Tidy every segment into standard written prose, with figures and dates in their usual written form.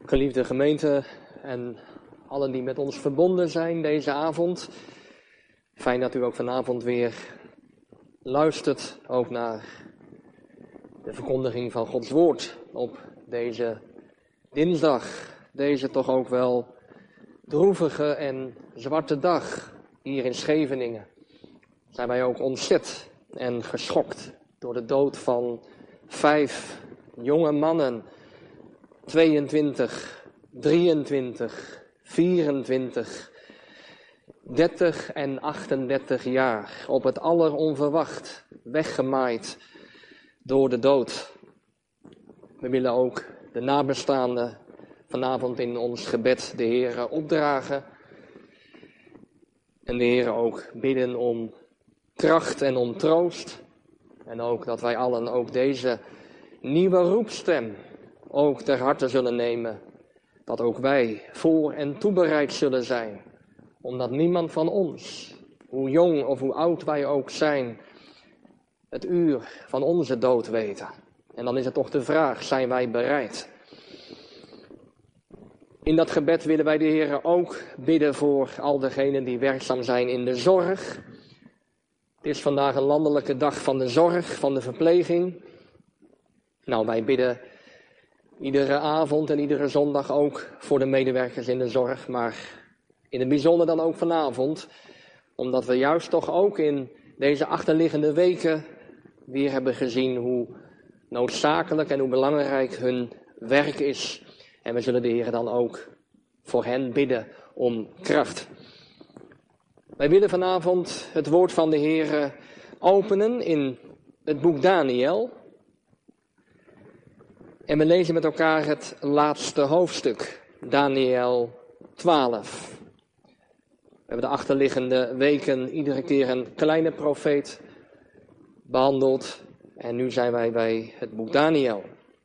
Geliefde gemeente en allen die met ons verbonden zijn deze avond. Fijn dat u ook vanavond weer luistert, ook naar de verkondiging van Gods woord op deze dinsdag. Deze toch ook wel droevige en zwarte dag hier in Scheveningen. Zijn wij ook ontzet en geschokt door de dood van 5 jonge mannen. 22, 23, 24, 30 en 38 jaar. Op het alleronverwacht weggemaaid door de dood. We willen ook de nabestaanden vanavond in ons gebed de Heere opdragen. En de Heere ook bidden om kracht en om troost. En ook dat wij allen ook deze nieuwe roepstem ook ter harte zullen nemen. Dat ook wij voor en toebereid zullen zijn. Omdat niemand van ons, hoe jong of hoe oud wij ook zijn, het uur van onze dood weten. En dan is het toch de vraag, zijn wij bereid? In dat gebed willen wij de Heere ook bidden voor al degenen die werkzaam zijn in de zorg. Het is vandaag een landelijke dag van de zorg, van de verpleging. Nou, wij bidden iedere avond en iedere zondag ook voor de medewerkers in de zorg, maar in het bijzonder dan ook vanavond, omdat we juist toch ook in deze achterliggende weken weer hebben gezien hoe noodzakelijk en hoe belangrijk hun werk is. En we zullen de Heer dan ook voor hen bidden om kracht. Wij willen vanavond het woord van de Heer openen in het boek Daniël. En we lezen met elkaar het laatste hoofdstuk, Daniël 12. We hebben de achterliggende weken iedere keer een kleine profeet behandeld. En nu zijn wij bij het boek Daniël.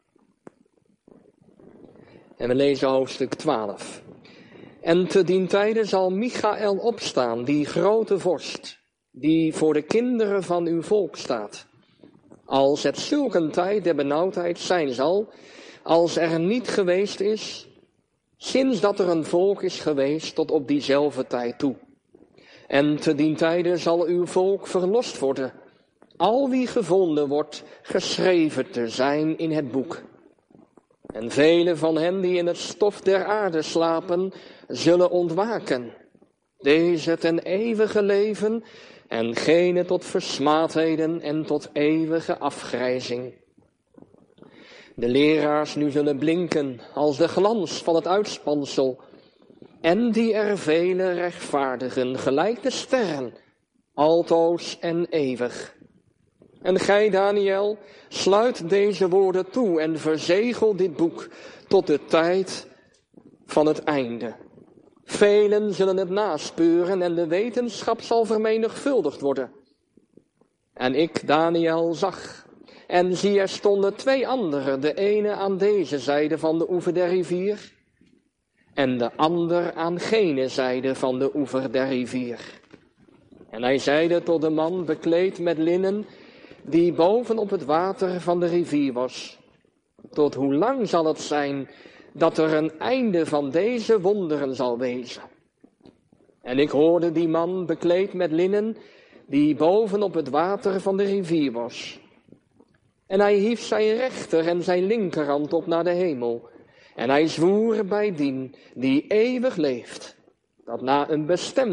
En we lezen hoofdstuk 12. En te dien tijde zal Michaël opstaan, die grote vorst, die voor de kinderen van uw volk staat. Als het zulk een tijd der benauwdheid zijn zal, als er niet geweest is, sinds dat er een volk is geweest tot op diezelfde tijd toe. En te dien tijde zal uw volk verlost worden, al wie gevonden wordt geschreven te zijn in het boek. En vele van hen die in het stof der aarde slapen, zullen ontwaken. Deze ten eeuwige leven en gene tot versmaadheden en tot eeuwige afgrijzing. De leraars nu zullen blinken als de glans van het uitspansel. En die er vele rechtvaardigen, gelijk de sterren, altoos en eeuwig. En gij, Daniël, sluit deze woorden toe en verzegel dit boek tot de tijd van het einde. Velen zullen het naspeuren en de wetenschap zal vermenigvuldigd worden. En ik, Daniël, zag, en zie er stonden 2 anderen, de ene aan deze zijde van de oever der rivier, en de ander aan gene zijde van de oever der rivier. En hij zeide tot de man bekleed met linnen, die boven op het water van de rivier was: tot hoe lang zal het zijn dat er een einde van deze wonderen zal wezen? En ik hoorde die man bekleed met linnen, die boven op het water van de rivier was. En hij hief zijn rechter en zijn linkerhand op naar de hemel. En hij zwoer bij dien die eeuwig leeft, dat na een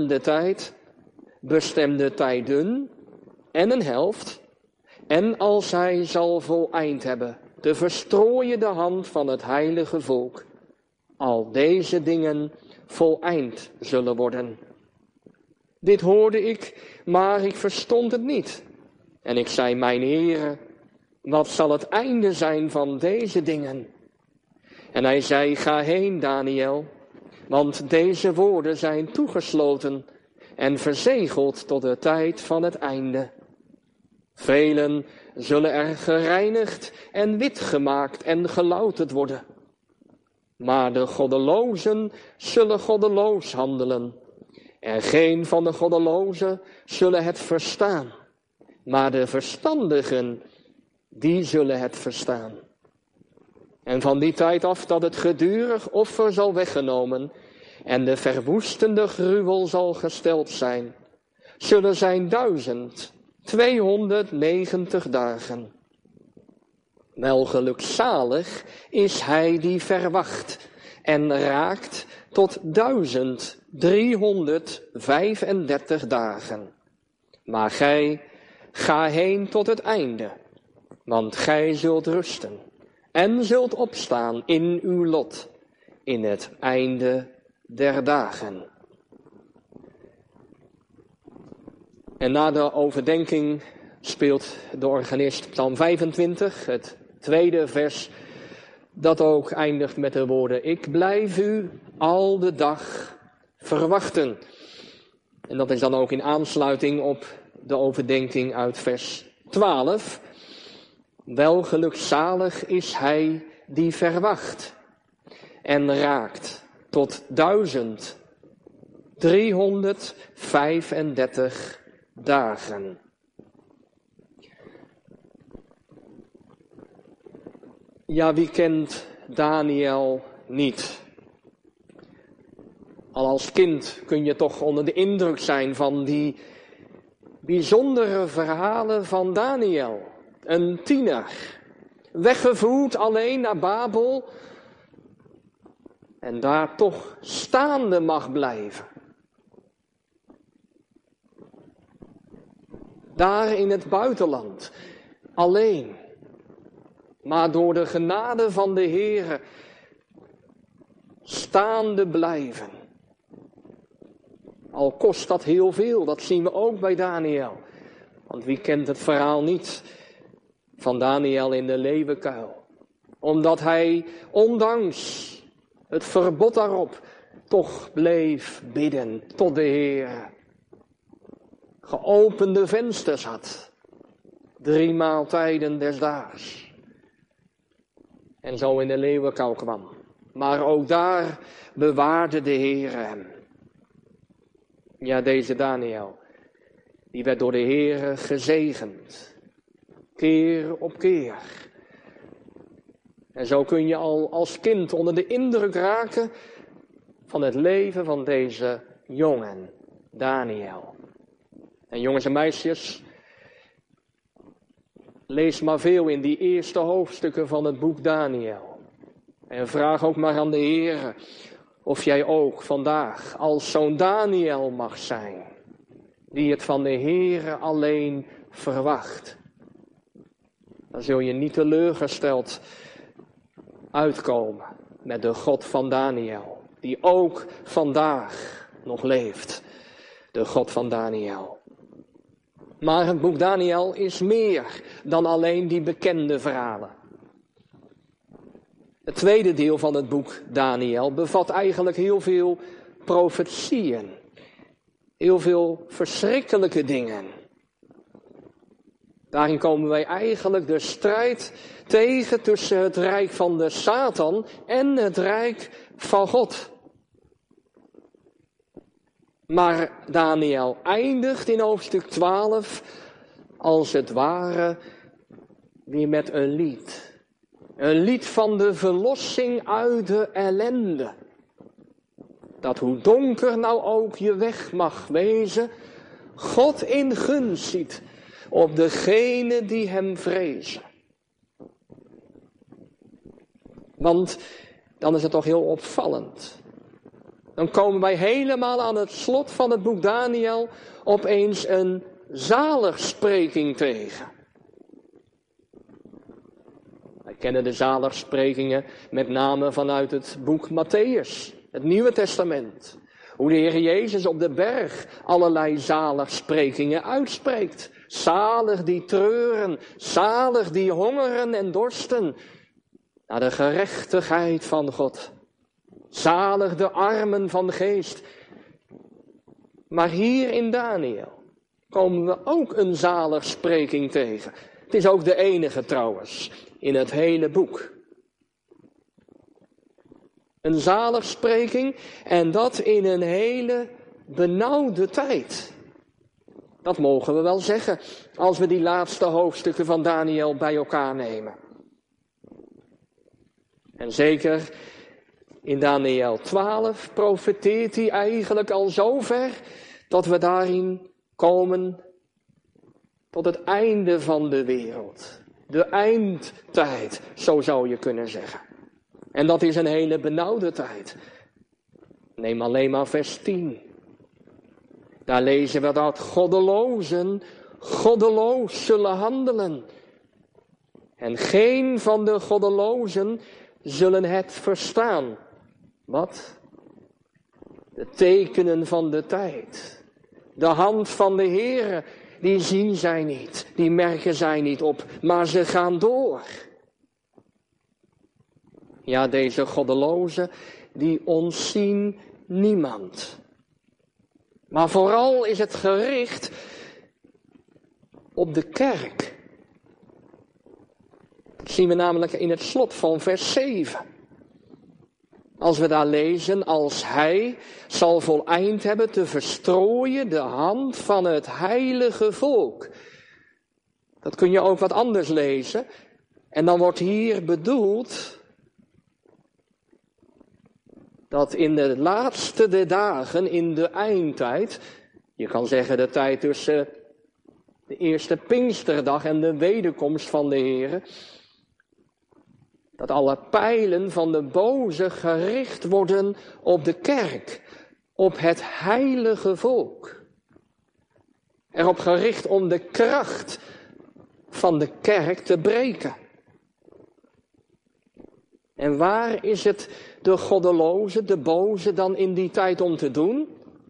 bestemde tijden en een helft, en als hij zal voleind hebben, te verstrooien de hand van het heilige volk, al deze dingen voleind zullen worden. Dit hoorde ik, maar ik verstond het niet. En ik zei, mijn Heere, wat zal het einde zijn van deze dingen? En hij zei, ga heen, Daniël, want deze woorden zijn toegesloten en verzegeld tot de tijd van het einde. Velen zullen er gereinigd en wit gemaakt en gelouterd worden. Maar de goddelozen zullen goddeloos handelen. En geen van de goddelozen zullen het verstaan. Maar de verstandigen, die zullen het verstaan. En van die tijd af dat het gedurig offer zal weggenomen en de verwoestende gruwel zal gesteld zijn, zullen zijn 1290 dagen. Wel gelukzalig is hij die verwacht en raakt tot 1335 dagen. Maar gij, ga heen tot het einde, want gij zult rusten en zult opstaan in uw lot in het einde der dagen. En na de overdenking speelt de organist Psalm 25, het tweede vers, dat ook eindigt met de woorden: ik blijf u al de dag verwachten. En dat is dan ook in aansluiting op de overdenking uit vers 12. Wel gelukzalig is hij die verwacht en raakt tot 1335 dagen. Ja, wie kent Daniel niet? Al als kind kun je toch onder de indruk zijn van die bijzondere verhalen van Daniel. Een tiener, weggevoerd alleen naar Babel en daar toch staande mag blijven. Daar in het buitenland, alleen, maar door de genade van de Heere staande blijven. Al kost dat heel veel, dat zien we ook bij Daniel. Want wie kent het verhaal niet van Daniel in de leeuwenkuil? Omdat hij, ondanks het verbod daarop, toch bleef bidden tot de Heer. Geopende vensters had, 3 maaltijden des daags. En zo in de leeuwenkuil kwam. Maar ook daar bewaarde de Heer hem. Ja, deze Daniel, die werd door de Heer gezegend. Keer op keer. En zo kun je al als kind onder de indruk raken van het leven van deze jongen, Daniel. En jongens en meisjes, lees maar veel in die eerste hoofdstukken van het boek Daniel. En vraag ook maar aan de Heer of jij ook vandaag als zo'n Daniel mag zijn, die het van de Heere alleen verwacht. Dan zul je niet teleurgesteld uitkomen met de God van Daniel, die ook vandaag nog leeft. De God van Daniel. Maar het boek Daniel is meer dan alleen die bekende verhalen. Het tweede deel van het boek Daniel bevat eigenlijk heel veel profetieën. Heel veel verschrikkelijke dingen. Daarin komen wij eigenlijk de strijd tegen tussen het rijk van de Satan en het rijk van God. Maar Daniel eindigt in hoofdstuk 12 als het ware weer met een lied. Een lied van de verlossing uit de ellende. Dat hoe donker nou ook je weg mag wezen, God in gunst ziet op degenen die hem vrezen. Want dan is het toch heel opvallend. Dan komen wij helemaal aan het slot van het boek Daniel opeens een zaligsprekking tegen. Wij kennen de zaligsprekingen met name vanuit het boek Mattheüs, het Nieuwe Testament. Hoe de Heer Jezus op de berg allerlei zaligsprekingen uitspreekt. Zalig die treuren, zalig die hongeren en dorsten naar de gerechtigheid van God. Zalig de armen van geest. Maar hier in Daniel komen we ook een zaligspreking tegen. Het is ook de enige trouwens in het hele boek. Een zaligspreking en dat in een hele benauwde tijd. Dat mogen we wel zeggen als we die laatste hoofdstukken van Daniel bij elkaar nemen. En zeker in Daniël 12 profeteert hij eigenlijk al zover dat we daarin komen tot het einde van de wereld. De eindtijd, zo zou je kunnen zeggen. En dat is een hele benauwde tijd. Neem alleen maar vers 10. Daar lezen we dat goddelozen goddeloos zullen handelen. En geen van de goddelozen zullen het verstaan. Wat? De tekenen van de tijd. De hand van de Heere, die zien zij niet, die merken zij niet op, maar ze gaan door. Ja, deze goddelozen, die ontzien niemand. Maar vooral is het gericht op de kerk. Dat zien we namelijk in het slot van vers 7. Als we daar lezen, als hij zal voleind hebben te verstrooien de hand van het heilige volk. Dat kun je ook wat anders lezen. En dan wordt hier bedoeld dat in de laatste der dagen, in de eindtijd, je kan zeggen de tijd tussen de eerste Pinksterdag en de wederkomst van de Heere, dat alle pijlen van de boze gericht worden op de kerk, op het heilige volk. Erop gericht om de kracht van de kerk te breken. En waar is het de goddeloze, de boze dan in die tijd om te doen?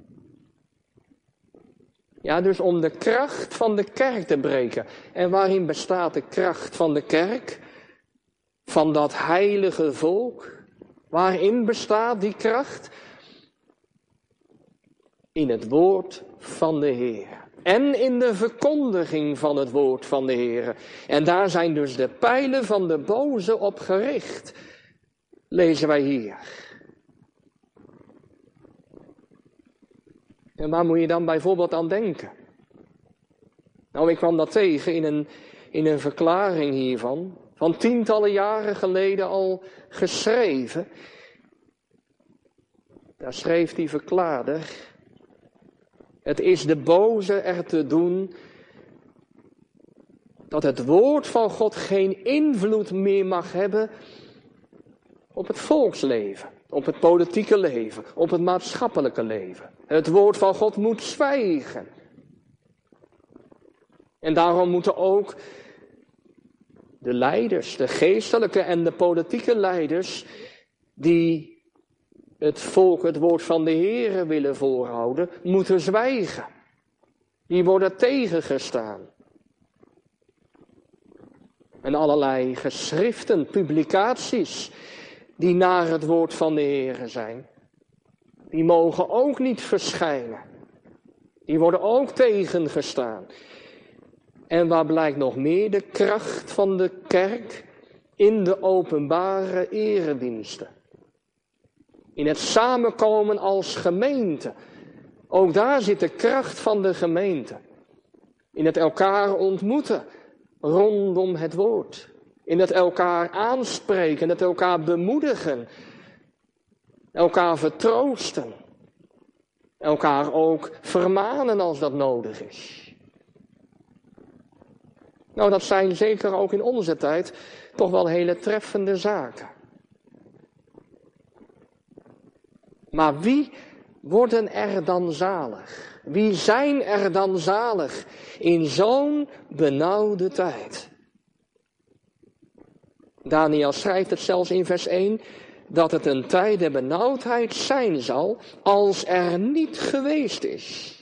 Ja, dus om de kracht van de kerk te breken. En waarin bestaat de kracht van de kerk? Van dat heilige volk? Waarin bestaat die kracht? In het woord van de Heer. En in de verkondiging van het woord van de Heer. En daar zijn dus de pijlen van de boze op gericht. Lezen wij hier. En waar moet je dan bijvoorbeeld aan denken? Nou, ik kwam dat tegen in een verklaring hiervan. Van tientallen jaren geleden al geschreven. Daar schreef die verklaarder: het is de boze er te doen dat het woord van God geen invloed meer mag hebben op het volksleven, op het politieke leven, op het maatschappelijke leven. Het woord van God moet zwijgen. En daarom moeten ook de leiders, de geestelijke en de politieke leiders, die het volk het woord van de Heere willen voorhouden, moeten zwijgen. Die worden tegengestaan. En allerlei geschriften, publicaties, die naar het woord van de Heere zijn, die mogen ook niet verschijnen. Die worden ook tegengestaan. En waar blijkt nog meer de kracht van de kerk? In de openbare erediensten. In het samenkomen als gemeente. Ook daar zit de kracht van de gemeente. In het elkaar ontmoeten rondom het woord. In het elkaar aanspreken, het elkaar bemoedigen. Elkaar vertroosten. Elkaar ook vermanen als dat nodig is. Nou, dat zijn zeker ook in onze tijd toch wel hele treffende zaken. Maar wie worden er dan zalig? Wie zijn er dan zalig in zo'n benauwde tijd? Daniël schrijft het zelfs in vers 1, dat het een tijd der benauwdheid zijn zal als er niet geweest is.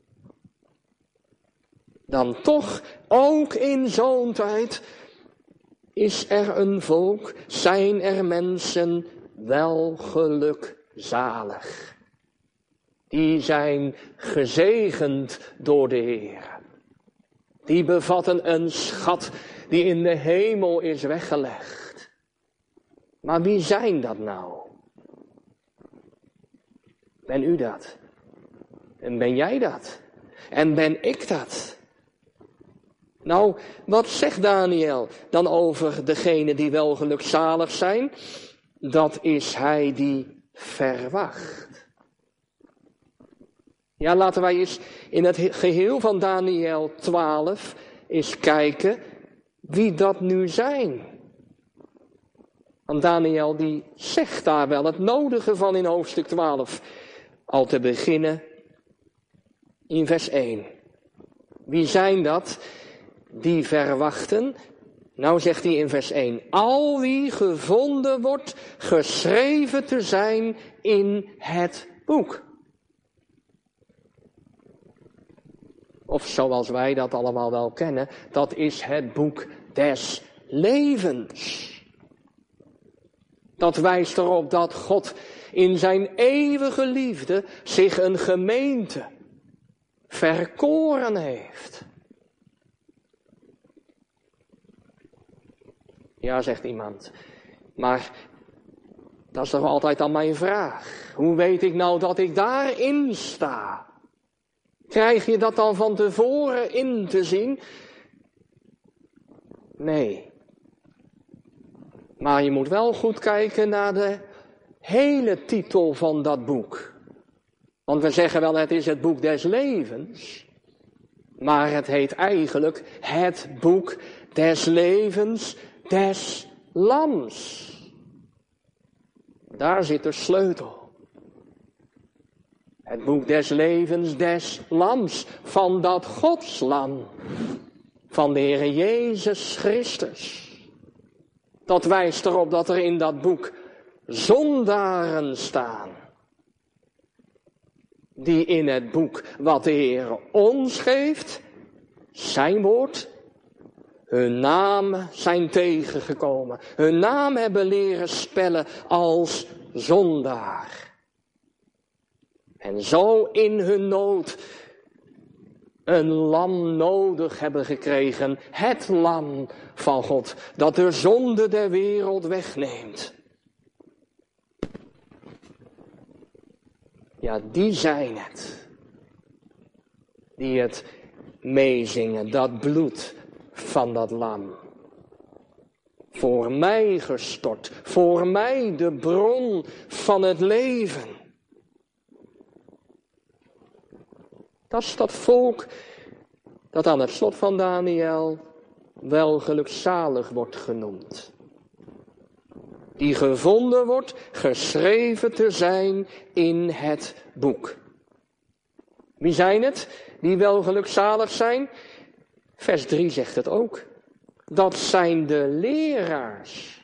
Dan toch, ook in zo'n tijd, is er een volk, zijn er mensen wel gelukzalig. Die zijn gezegend door de Heer. Die bevatten een schat die in de hemel is weggelegd. Maar wie zijn dat nou? Ben u dat? En ben jij dat? En ben ik dat? Nou, wat zegt Daniël dan over degenen die wel gelukzalig zijn? dat is hij die verwacht. Ja, laten wij eens in het geheel van Daniël 12 eens kijken wie dat nu zijn. Want Daniël die zegt daar wel het nodige van in hoofdstuk 12. Al te beginnen in vers 1. Wie zijn dat die verwachten? Nou zegt hij in vers 1. Al wie gevonden wordt geschreven te zijn in het boek. Of zoals wij dat allemaal wel kennen, dat is het boek des levens. Dat wijst erop dat God in zijn eeuwige liefde zich een gemeente verkoren heeft. Ja, zegt iemand, maar dat is toch altijd aan mijn vraag. Hoe weet ik nou dat ik daarin sta? Krijg je dat dan van tevoren in te zien? Nee. Maar je moet wel goed kijken naar de hele titel van dat boek. Want we zeggen wel, het is het boek des levens. Maar het heet eigenlijk het boek des levens des lams. Daar zit de sleutel. Het boek des levens des lams, van dat Godslam, van de Heer Jezus Christus. Dat wijst erop dat er in dat boek zondaren staan. Die in het boek wat de Heer ons geeft, zijn woord, hun namen zijn tegengekomen. Hun naam hebben leren spellen als zondaar. En zo in hun nood een lam nodig hebben gekregen. Het lam van God, dat de zonde der wereld wegneemt. Ja, die zijn het. Die het meezingen, dat bloed van dat lam. Voor mij gestort, voor mij de bron van het leven. Dat is dat volk dat aan het slot van Daniël wel gelukzalig wordt genoemd. Die gevonden wordt geschreven te zijn in het boek. Wie zijn het die wel gelukzalig zijn? Vers 3 zegt het ook. Dat zijn de leraars.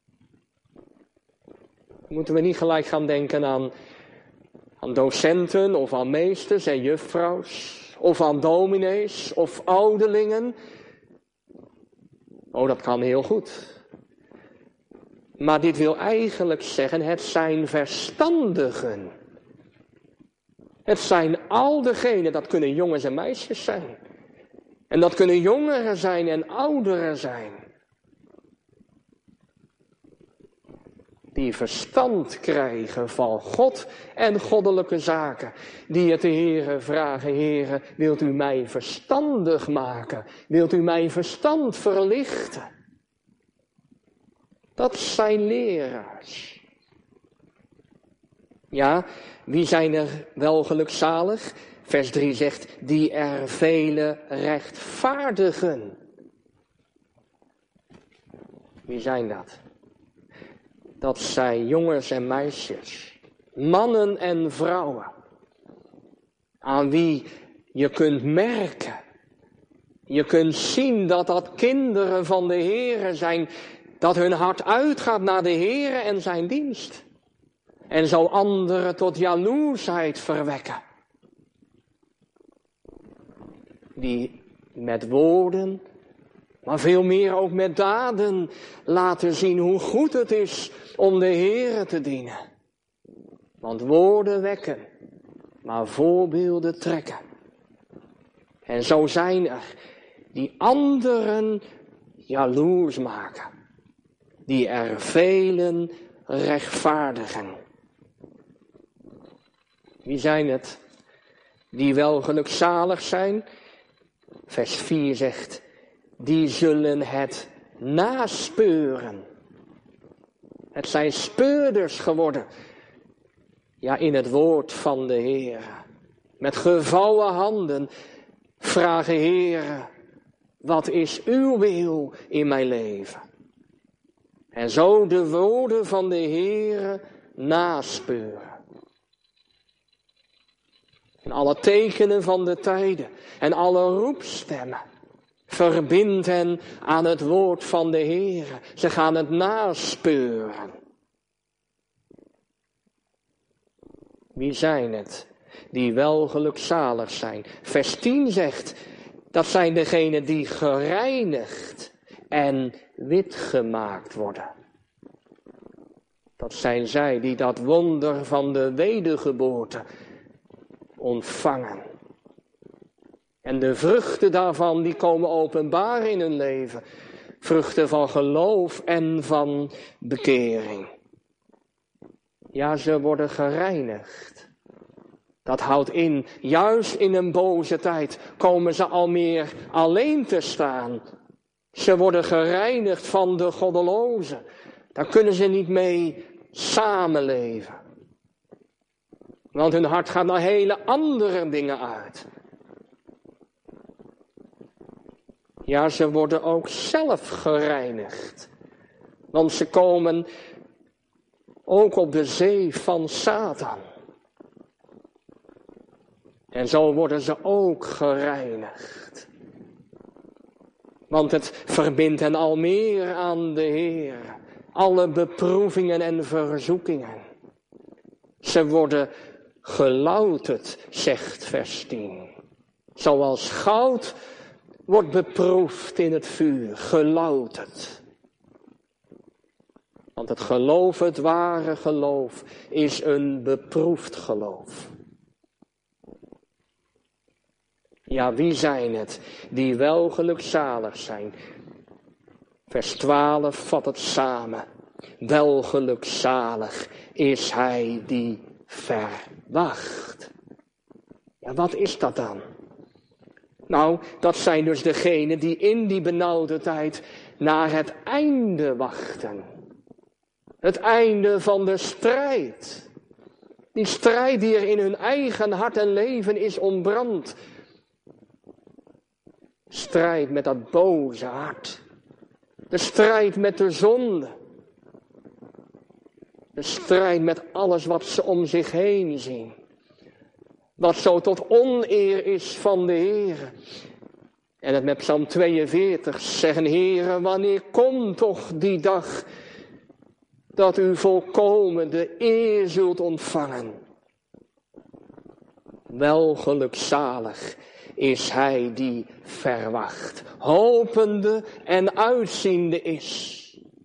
Moeten we niet gelijk gaan denken aan docenten of aan meesters en juffrouws. Of aan dominees of ouderlingen. Oh, dat kan heel goed. Maar dit wil eigenlijk zeggen, het zijn verstandigen. Het zijn al degenen, dat kunnen jongens en meisjes zijn. En dat kunnen jongeren zijn en ouderen zijn. Die verstand krijgen van God en goddelijke zaken. Die het de Heere vragen, Heere, wilt u mij verstandig maken? Wilt u mijn verstand verlichten? Dat zijn leraars. Ja, wie zijn er wel gelukzalig? Vers 3 zegt, die er vele rechtvaardigen. Wie zijn dat? Dat zijn jongens en meisjes, mannen en vrouwen, aan wie je kunt merken, je kunt zien dat dat kinderen van de Heere zijn, dat hun hart uitgaat naar de Heere en zijn dienst. En zo anderen tot jaloersheid verwekken. Die met woorden, maar veel meer ook met daden laten zien hoe goed het is om de Heere te dienen. Want woorden wekken, maar voorbeelden trekken. En zo zijn er die anderen jaloers maken. Die er velen rechtvaardigen. Wie zijn het die wel gelukzalig zijn? Vers 4 zegt, die zullen het naspeuren. Het zijn speurders geworden. Ja, in het woord van de Heer. Met gevouwen handen vragen, Heer, wat is uw wil in mijn leven? En zo de woorden van de Heer naspeuren. En alle tekenen van de tijden en alle roepstemmen. Verbind hen aan het woord van de Heer. Ze gaan het naspeuren. Wie zijn het die wel gelukzalig zijn? Vers 10 zegt, dat zijn degenen die gereinigd en wit gemaakt worden. Dat zijn zij die dat wonder van de wedergeboorte ontvangen. En de vruchten daarvan die komen openbaar in hun leven. Vruchten van geloof en van bekering. Ja, ze worden gereinigd. Dat houdt in, juist in een boze tijd komen ze al meer alleen te staan. Ze worden gereinigd van de goddelozen. Daar kunnen ze niet mee samenleven. Want hun hart gaat naar hele andere dingen uit. Ja, ze worden ook zelf gereinigd. Want ze komen ook op de zee van Satan. En zo worden ze ook gereinigd. Want het verbindt hen al meer aan de Heer. Alle beproevingen en verzoekingen. Ze worden gelouterd, zegt vers 10. Zoals goud wordt beproefd in het vuur, gelouterd. Want het geloof, het ware geloof, is een beproefd geloof. Ja, wie zijn het die wel gelukzalig zijn? Vers 12 vat het samen. Wel gelukzalig is hij die verwacht. Ja, wat is dat dan? Nou, dat zijn dus degenen die in die benauwde tijd naar het einde wachten. Het einde van de strijd. Die strijd die er in hun eigen hart en leven is ontbrand. Strijd met dat boze hart. De strijd met de zonde. De strijd met alles wat ze om zich heen zien. Wat zo tot oneer is van de Heer. En het met Psalm 42 zeggen, Heere, wanneer komt toch die dag dat u volkomen de eer zult ontvangen. Wel gelukzalig is hij die verwacht, hopende en uitziende is.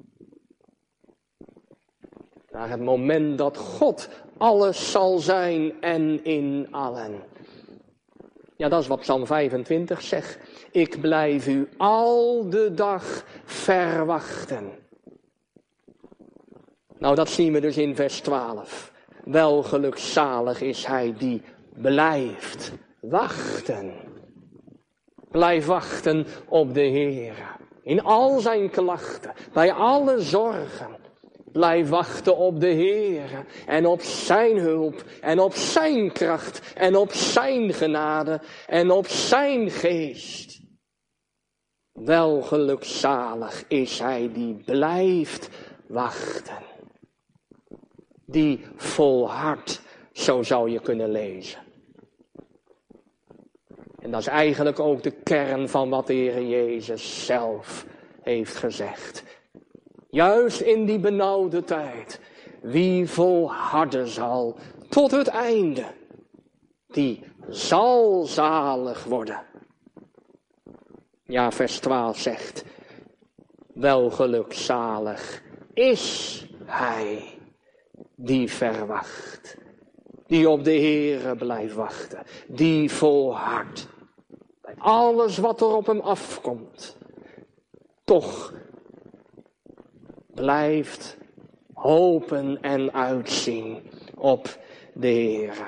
Naar het moment dat God alles zal zijn en in allen. Ja, dat is wat Psalm 25 zegt. Ik blijf u al de dag verwachten. Nou, dat zien we dus in vers 12. Wel gelukzalig is hij die blijft wachten. Blijf wachten op de Heer. In al zijn klachten, bij alle zorgen. Blijf wachten op de Heer en op zijn hulp en op zijn kracht en op zijn genade en op zijn geest. Wel gelukzalig is hij die blijft wachten. Die volhardt, zo zou je kunnen lezen. En dat is eigenlijk ook de kern van wat de Heer Jezus zelf heeft gezegd. Juist in die benauwde tijd. Wie volharden zal tot het einde. Die zal zalig worden. Ja, vers 12 zegt. Wel gelukzalig is hij die verwacht. Die op de Heere blijft wachten. Die volhardt. Bij alles wat er op hem afkomt. Toch blijft hopen en uitzien op de Heere.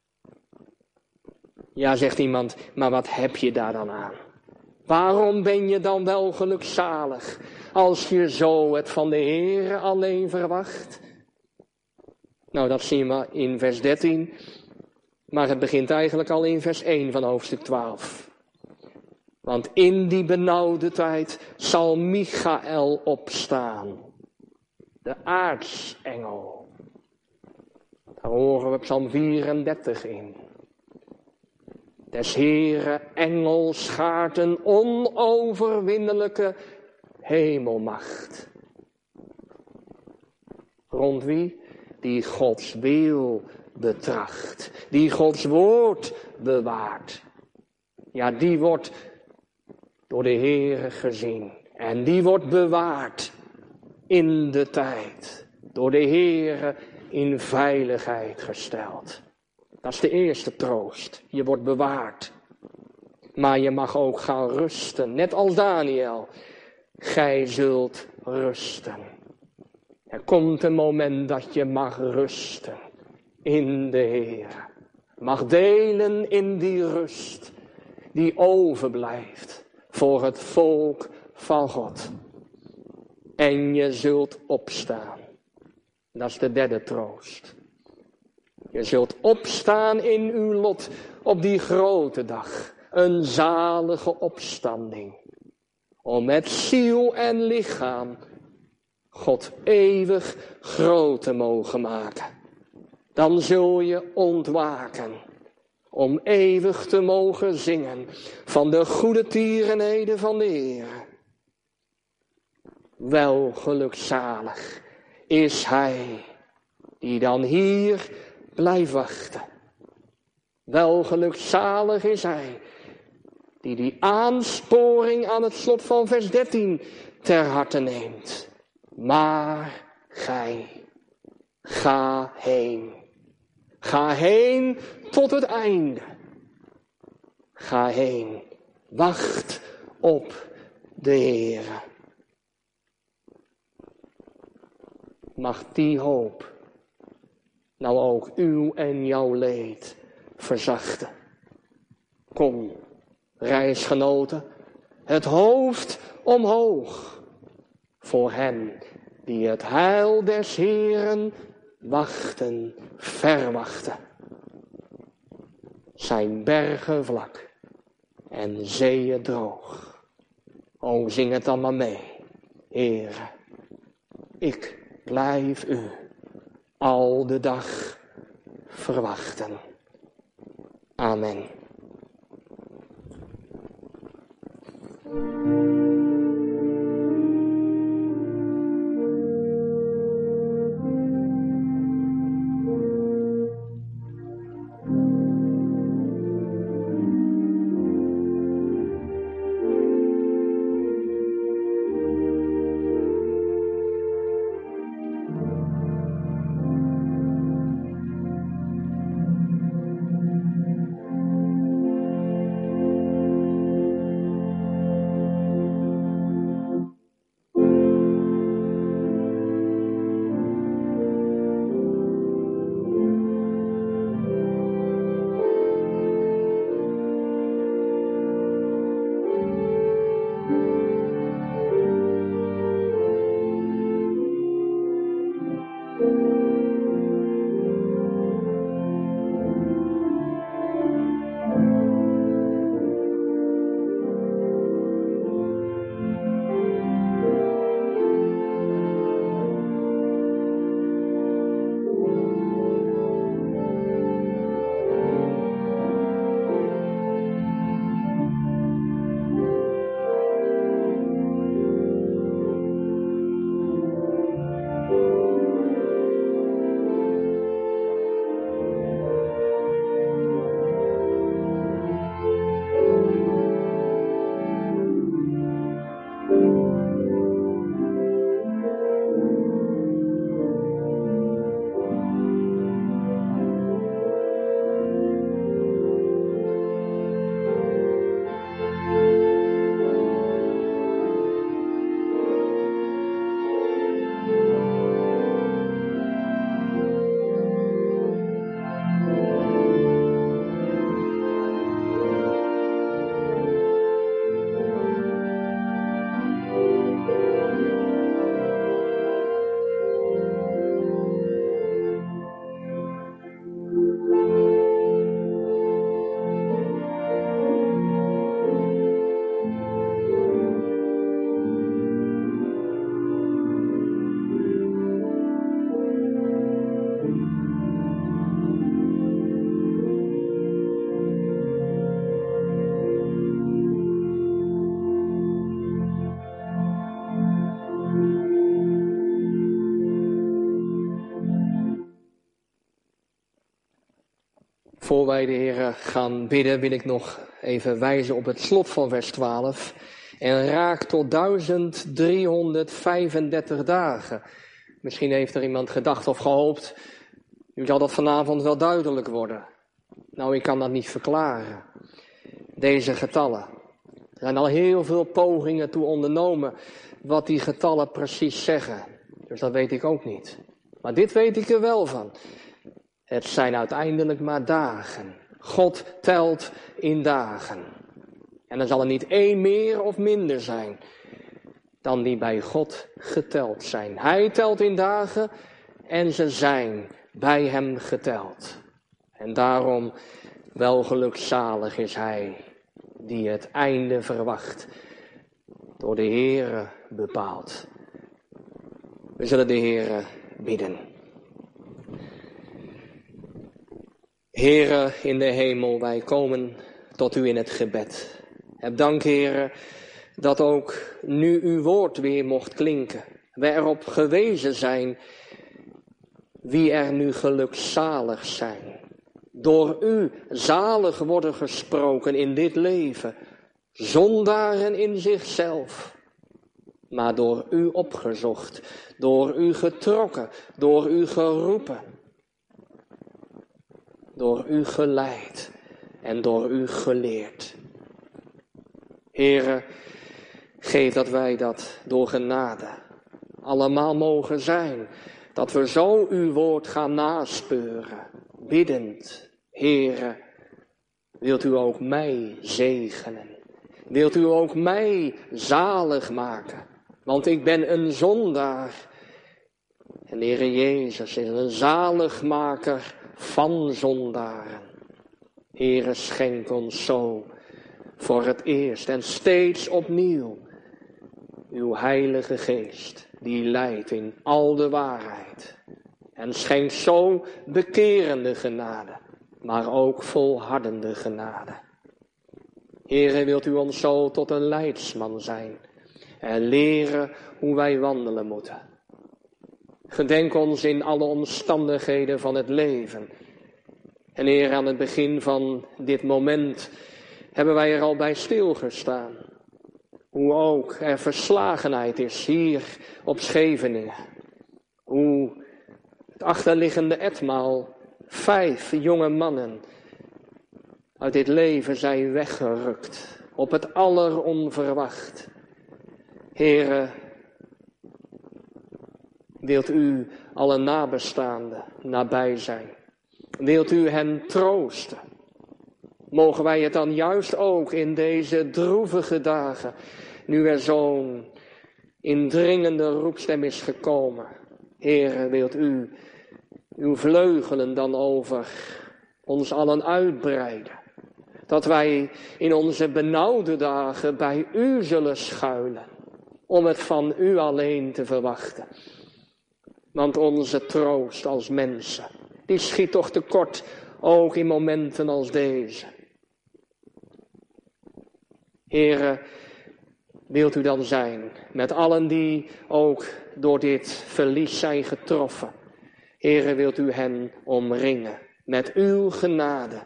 Ja, zegt iemand, maar wat heb je daar dan aan? Waarom ben je dan wel gelukzalig als je zo het van de Heere alleen verwacht? Nou, dat zien we in vers 13, maar het begint eigenlijk al in vers 1 van hoofdstuk 12. Want in die benauwde tijd zal Michael opstaan, de aartsengel. Daar horen we Psalm 34 in. Des Heere engel schaart een onoverwinnelijke hemelmacht. Rond wie? Die Gods wil betracht, die Gods woord bewaart. Ja, die wordt door de Heere gezien en die wordt bewaard in de tijd, door de Heere in veiligheid gesteld. Dat is de eerste troost. Je wordt bewaard. Maar je mag ook gaan rusten. Net als Daniel. Gij zult rusten. Er komt een moment dat je mag rusten in de Heer. Mag delen in die rust die overblijft voor het volk van God. En je zult opstaan. Dat is de derde troost. Je zult opstaan in uw lot op die grote dag. Een zalige opstanding. Om met ziel en lichaam God eeuwig groot te mogen maken. Dan zul je ontwaken. Om eeuwig te mogen zingen van de goede tierenheden van de Heer. Wel gelukzalig is hij die dan hier blijft wachten. Wel gelukzalig is hij die aansporing aan het slot van vers 13 ter harte neemt. Maar gij, ga heen. Ga heen tot het einde. Ga heen. Wacht op de Heere. Mag die hoop nou ook uw en jouw leed verzachten. Kom, reisgenoten, het hoofd omhoog. Voor hen die het heil des Heeren wachten, verwachten. Zijn bergen vlak en zeeën droog. O, zing het dan maar mee. Heere, ik blijf u al de dag verwachten. Amen. Voor wij de Heer gaan bidden, wil ik nog even wijzen op het slot van vers 12. En raak tot 1335 dagen. Misschien heeft er iemand gedacht of gehoopt, nu zal dat vanavond wel duidelijk worden. Nou, ik kan dat niet verklaren. Deze getallen. Er zijn al heel veel pogingen toe ondernomen wat die getallen precies zeggen. Dus dat weet ik ook niet. Maar dit weet ik er wel van. Het zijn uiteindelijk maar dagen. God telt in dagen. En er zal er niet één meer of minder zijn dan die bij God geteld zijn. Hij telt in dagen en ze zijn bij hem geteld. En daarom welgelukzalig is hij die het einde verwacht, door de Heere bepaald. We zullen de Heere bidden. Heere in de hemel, wij komen tot u in het gebed. Heb dank, Heere, dat ook nu uw woord weer mocht klinken. Wij erop gewezen zijn wie er nu gelukzalig zijn. Door u zalig worden gesproken in dit leven, zondaren in zichzelf. Maar door u opgezocht, door u getrokken, door u geroepen. Door u geleid en door u geleerd. Heere, geef dat wij dat door genade allemaal mogen zijn. Dat we zo uw woord gaan naspeuren, biddend. Heere, wilt u ook mij zegenen? Wilt u ook mij zalig maken? Want ik ben een zondaar. En de Heere Jezus is een zaligmaker van zondaren. Heere, schenk ons zo voor het eerst en steeds opnieuw uw Heilige Geest, die leidt in al de waarheid. En schenk zo bekerende genade, maar ook volhardende genade. Heere, wilt u ons zo tot een leidsman zijn en leren hoe wij wandelen moeten. Gedenk ons in alle omstandigheden van het leven. En Heer, aan het begin van dit moment hebben wij er al bij stilgestaan. Hoe ook er verslagenheid is hier op Scheveningen. Hoe het achterliggende etmaal 5 jonge mannen uit dit leven zijn weggerukt. Op het alleronverwacht. Heere, wilt u alle nabestaanden nabij zijn? Wilt u hen troosten? Mogen wij het dan juist ook in deze droevige dagen, nu er zo'n indringende roepstem is gekomen. Heere, wilt u uw vleugelen dan over ons allen uitbreiden. Dat wij in onze benauwde dagen bij u zullen schuilen, om het van u alleen te verwachten. Want onze troost als mensen, die schiet toch tekort, ook in momenten als deze. Heere, wilt u dan zijn met allen die ook door dit verlies zijn getroffen. Heere, wilt u hen omringen met uw genade.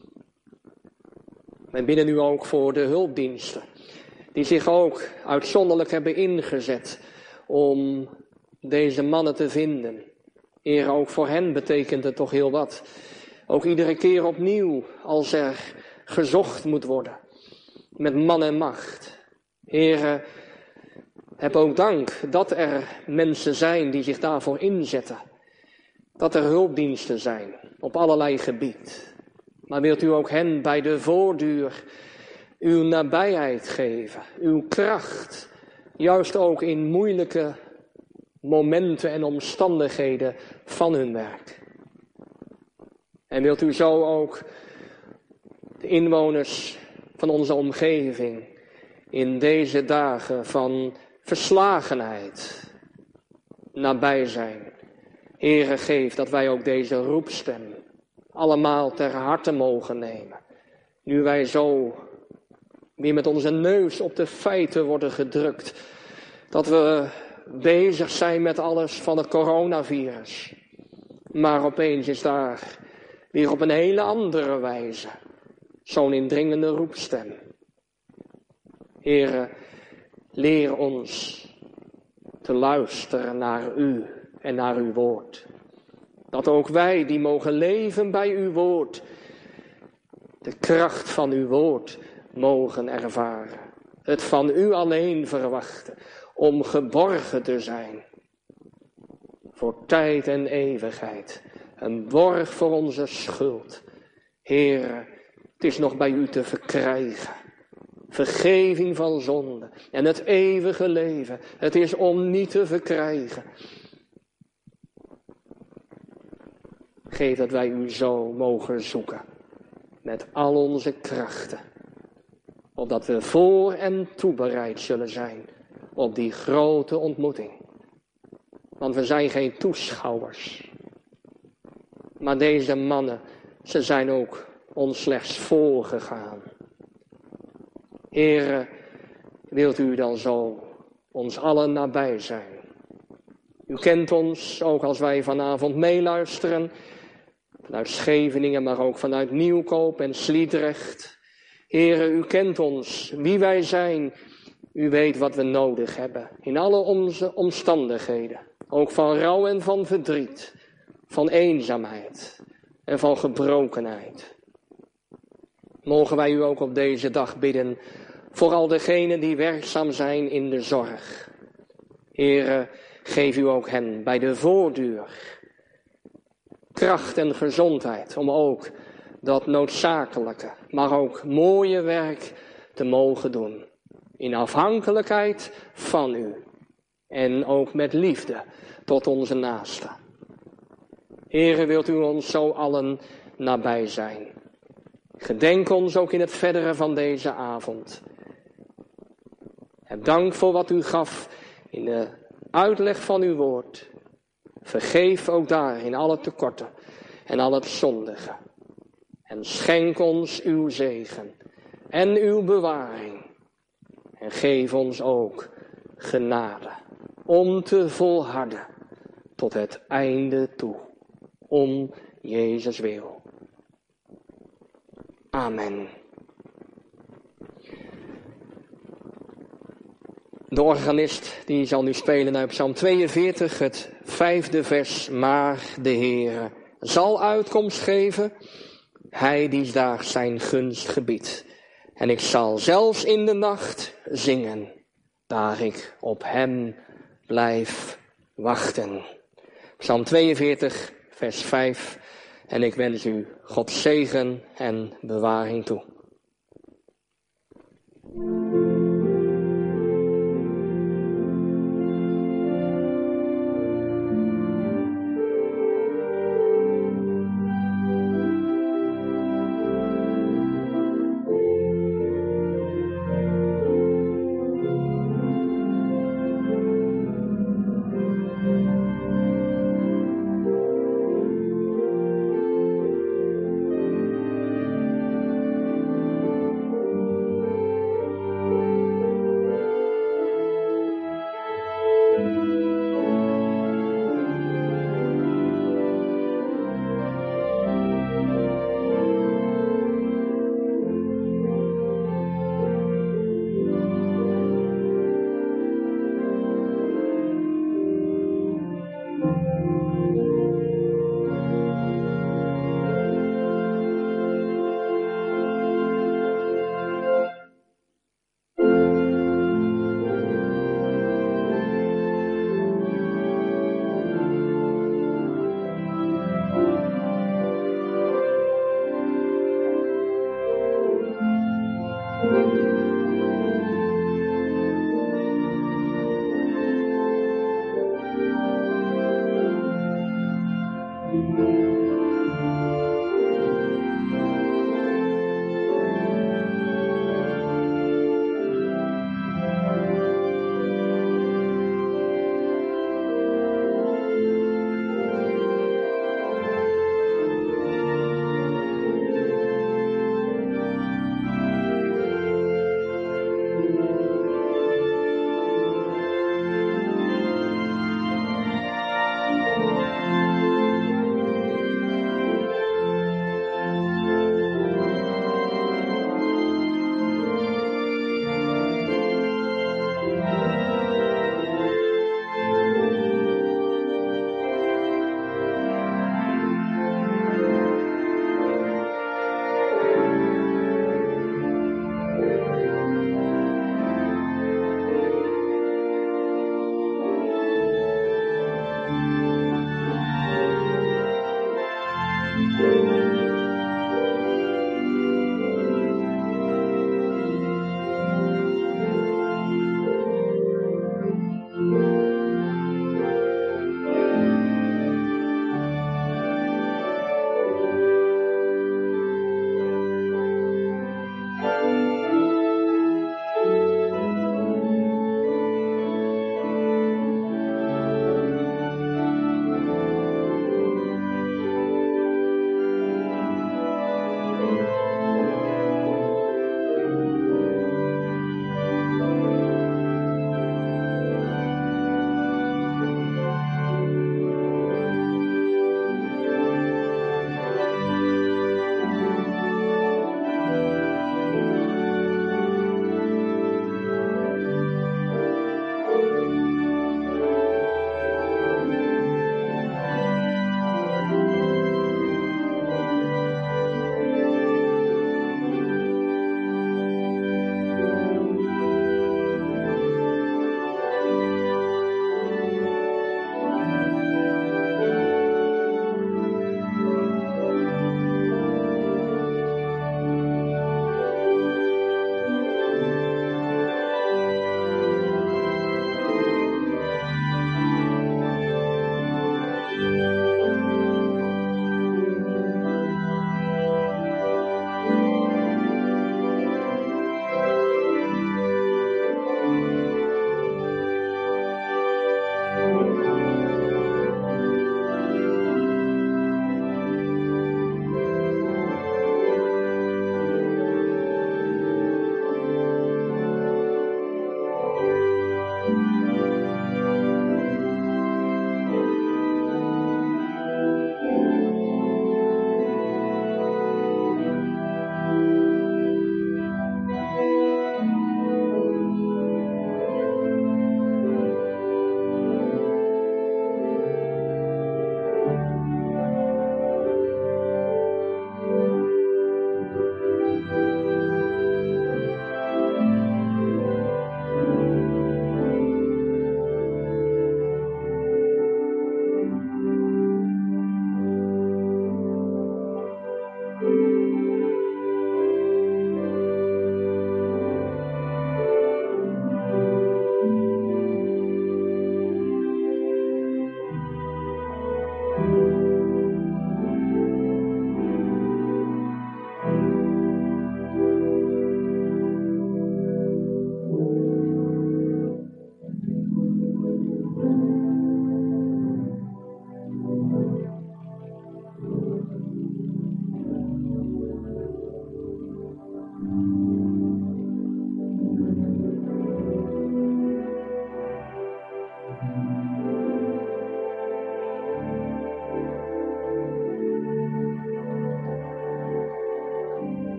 Wij bidden u ook voor de hulpdiensten, die zich ook uitzonderlijk hebben ingezet om deze mannen te vinden. Heer, ook voor hen betekent het toch heel wat. Ook iedere keer opnieuw als er gezocht moet worden met man en macht. Heere, heb ook dank dat er mensen zijn die zich daarvoor inzetten. Dat er hulpdiensten zijn op allerlei gebied. Maar wilt u ook hen bij de voordeur uw nabijheid geven, uw kracht. Juist ook in moeilijke momenten en omstandigheden van hun werk. En wilt u zo ook de inwoners van onze omgeving in deze dagen van verslagenheid nabij zijn. Heere, geef dat wij ook deze roepstem allemaal ter harte mogen nemen. Nu wij zo weer met onze neus op de feiten worden gedrukt. Dat we bezig zijn met alles van het coronavirus. Maar opeens is daar weer op een hele andere wijze. Zo'n indringende roepstem. Heere, leer ons te luisteren naar u en naar uw woord. Dat ook wij die mogen leven bij uw woord, de kracht van uw woord mogen ervaren. Het van u alleen verwachten, om geborgen te zijn. Voor tijd en eeuwigheid, een borg voor onze schuld. Heere, het is nog bij u te verkrijgen. Vergeving van zonde en het eeuwige leven. Het is om niet te verkrijgen. Geef dat wij u zo mogen zoeken. Met al onze krachten. Opdat we voor en toebereid zullen zijn. Op die grote ontmoeting. Want we zijn geen toeschouwers. Maar deze mannen, ze zijn ook ons slechts voorgegaan. Heere, wilt u dan zo ons allen nabij zijn? U kent ons, ook als wij vanavond meeluisteren, vanuit Scheveningen, maar ook vanuit Nieuwkoop en Sliedrecht. Heere, u kent ons, wie wij zijn. U weet wat we nodig hebben, in alle onze omstandigheden. Ook van rouw en van verdriet, van eenzaamheid en van gebrokenheid. Mogen wij u ook op deze dag bidden, voor al degenen die werkzaam zijn in de zorg. Heere, geef u ook hen bij de voordeur kracht en gezondheid om ook dat noodzakelijke, maar ook mooie werk te mogen doen. In afhankelijkheid van u en ook met liefde tot onze naasten. Heere, wilt u ons zo allen nabij zijn. Gedenk ons ook in het verdere van deze avond. Heb dank voor wat u gaf in de uitleg van uw woord. Vergeef ook daarin alle tekorten en al het zondige. En schenk ons uw zegen en uw bewaring. En geef ons ook genade om te volharden tot het einde toe. Om Jezus wil. Amen. De organist die zal nu spelen uit Psalm 42, het 5e vers. Maar de Heere zal uitkomst geven, hij die daags zijn gunst gebiedt. En ik zal zelfs in de nacht zingen, daar ik op hem blijf wachten. Psalm 42, vers 5. En ik wens u Gods zegen en bewaring toe. Amen.